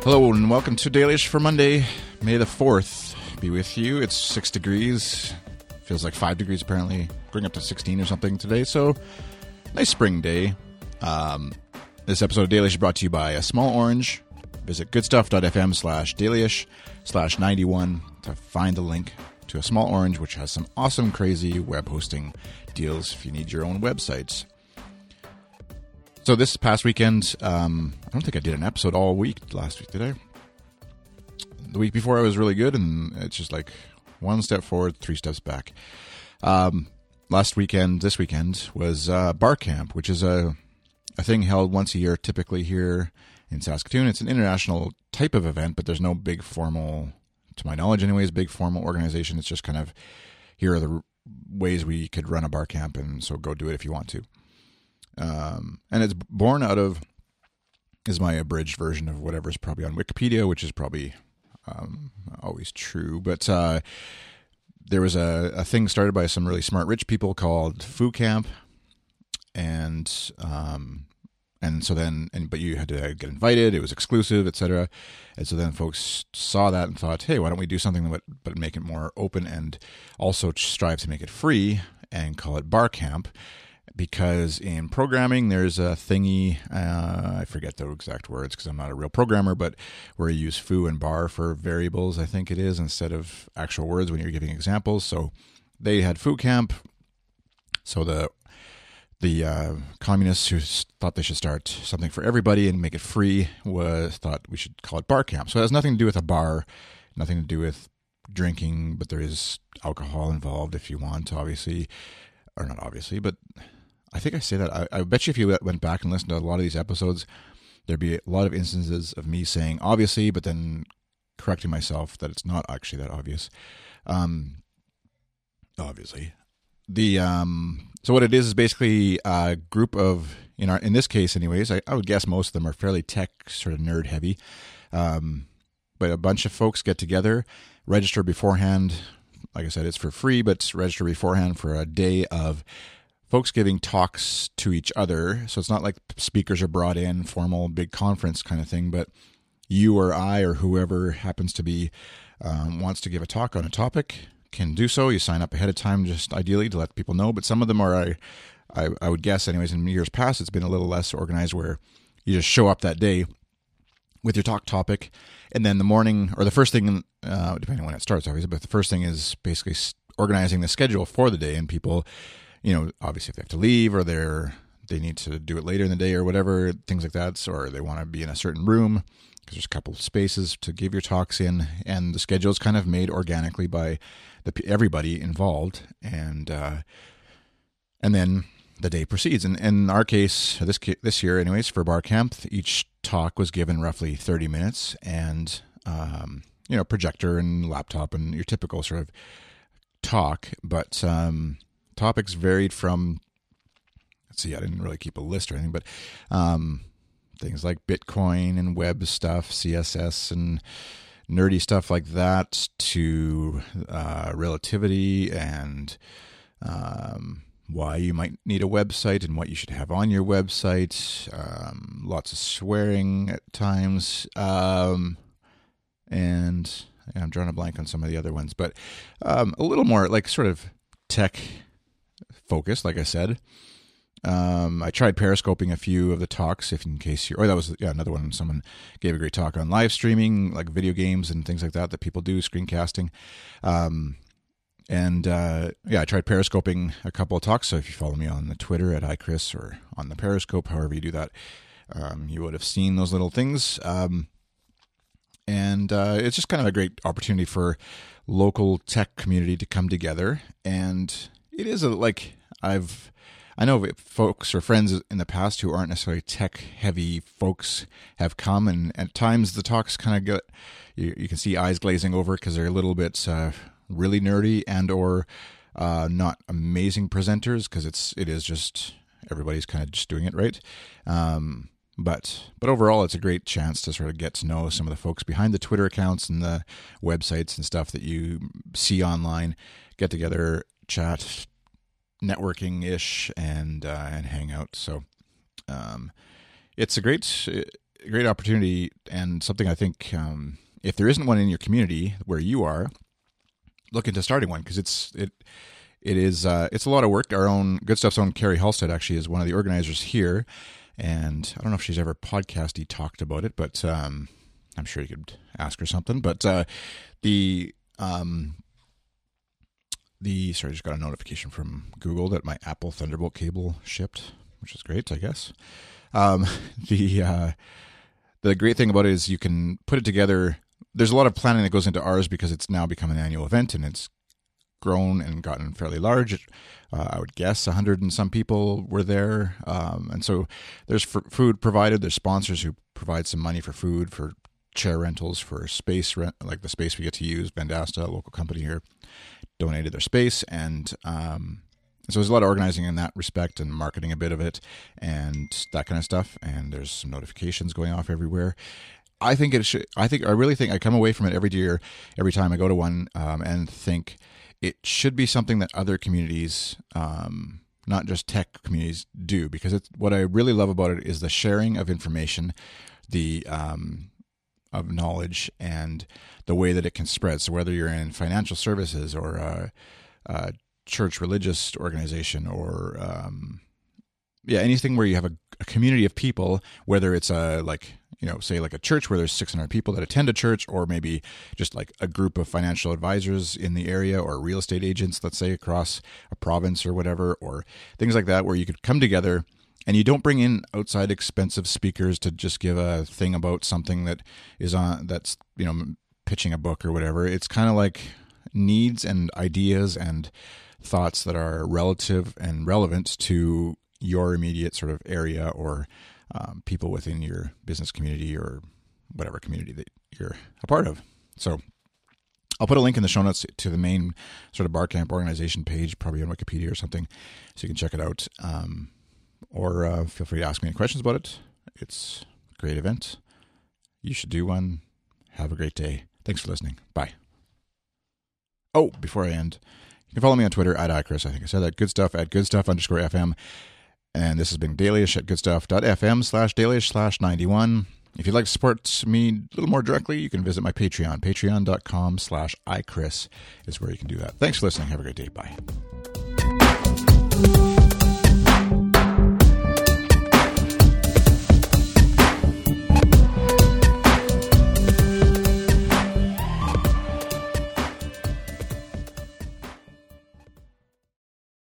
Hello and welcome to Dailyish for Monday, May the 4th. Be with you. It's 6 degrees. Feels like 5 degrees apparently. Going up to 16 or something today. So, nice spring day. This episode of Dailyish is brought to you by A Small Orange. Visit goodstuff.fm/dailyish/91 to find the link to A Small Orange, which has some awesome, crazy web hosting deals if you need your own websites. So this past weekend, I don't think I did an episode all week last week, did I? The week before I was really good, and it's just like one step forward, 3 steps back. This weekend was Bar Camp, which is a thing held once a year, typically here in Saskatoon. It's an international type of event, but there's no big formal, to my knowledge anyways, big formal organization. It's just kind of, here are the ways we could run a bar camp, and so go do it if you want to. And it's born out of, is my abridged version of whatever's probably on Wikipedia, which is probably always true. But there was a thing started by some really smart rich people called Foo Camp, and so then, but you had to get invited. It was exclusive, etc. And so then folks saw that and thought, hey, why don't we do something but make it more open and also strive to make it free and call it Bar Camp. Because in programming, there's a thingy, I forget the exact words because I'm not a real programmer, but where you use foo and bar for variables, I think it is, instead of actual words when you're giving examples. So they had Foo Camp. So the communists who thought they should start something for everybody and make it free thought we should call it Bar Camp. So it has nothing to do with a bar, nothing to do with drinking, but there is alcohol involved if you want, obviously. Or not obviously, but I think I say that. I bet you if you went back and listened to a lot of these episodes, there'd be a lot of instances of me saying obviously, but then correcting myself that it's not actually that obvious. Obviously. So what it is basically a group of, in this case anyways, I would guess most of them are fairly tech, sort of nerd heavy. But a bunch of folks get together, register beforehand. Like I said, it's for free, but register beforehand for a day of folks giving talks to each other. So it's not like speakers are brought in, formal big conference kind of thing, but you or I or whoever happens to be wants to give a talk on a topic can do so. You sign up ahead of time, just ideally to let people know. But some of them are, I would guess anyways, in years past, it's been a little less organized where you just show up that day with your topic, and then the morning, or the first thing, depending on when it starts, obviously, but the first thing is basically organizing the schedule for the day, and people, obviously if they have to leave, or they need to do it later in the day, or whatever, things like that, or they want to be in a certain room, because there's a couple of spaces to give your talks in, and the schedule is kind of made organically by everybody involved, and then the day proceeds. And in our case, this year anyways, for Bar Camp, each talk was given roughly 30 minutes and, projector and laptop and your typical sort of talk. But topics varied from, let's see, I didn't really keep a list or anything, but things like Bitcoin and web stuff, CSS and nerdy stuff like that, to relativity and why you might need a website and what you should have on your website. Lots of swearing at times. And I'm drawing a blank on some of the other ones, but a little more like sort of tech focused, like I said. I tried periscoping a few of the talks, if in case that was another one. Someone gave a great talk on live streaming, like video games and things like that people do, screencasting. I tried periscoping a couple of talks. So if you follow me on the Twitter at iChris or on the Periscope, however you do that, you would have seen those little things. It's just kind of a great opportunity for local tech community to come together. And it is I know folks or friends in the past who aren't necessarily tech-heavy folks have come, and at times the talks kind of get, you can see eyes glazing over because they're a little bit really nerdy and or not amazing presenters, because it is just everybody's kind of just doing it right. But overall, it's a great chance to sort of get to know some of the folks behind the Twitter accounts and the websites and stuff that you see online, get together, chat, networking-ish, and hang out. So it's a great great opportunity, and something I think if there isn't one in your community where you are, look into starting one, because it's a lot of work. Our own Good Stuff's own Carrie Halstead actually is one of the organizers here, and I don't know if she's ever podcasty talked about it, but I'm sure you could ask her something. But sorry, I just got a notification from Google that my Apple Thunderbolt cable shipped, which is great, I guess. The great thing about it is you can put it together. There's a lot of planning that goes into ours because it's now become an annual event, and it's grown and gotten fairly large. I would guess 100 and some people were there. And so there's food provided. There's sponsors who provide some money for food, for chair rentals, for space rent, like the space we get to use. Vendasta, a local company here, donated their space. And so there's a lot of organizing in that respect and marketing a bit of it and that kind of stuff. And there's some notifications going off everywhere. I really think I come away from it every year, every time I go to one, and think it should be something that other communities, not just tech communities, do, because what I really love about it is the sharing of information, the of knowledge, and the way that it can spread. So whether you're in financial services or a church religious organization or anything where you have a community of people, whether it's say like a church where there's 600 people that attend a church, or maybe just like a group of financial advisors in the area, or real estate agents, let's say across a province or whatever, or things like that, where you could come together and you don't bring in outside expensive speakers to just give a thing about something that's pitching a book or whatever. It's kind of like needs and ideas and thoughts that are relative and relevant to your immediate sort of area, or people within your business community or whatever community that you're a part of. So I'll put a link in the show notes to the main sort of Barcamp organization page, probably on Wikipedia or something, so you can check it out. Or feel free to ask me any questions about it. It's a great event. You should do one. Have a great day. Thanks for listening. Bye. Oh, before I end, you can follow me on Twitter at iChris. I think I said that. Good Stuff at goodstuff_FM. And this has been Dailyish at goodstuff.fm/dailyish/91. If you'd like to support me a little more directly, you can visit my Patreon. Patreon.com/iChris is where you can do that. Thanks for listening. Have a great day. Bye.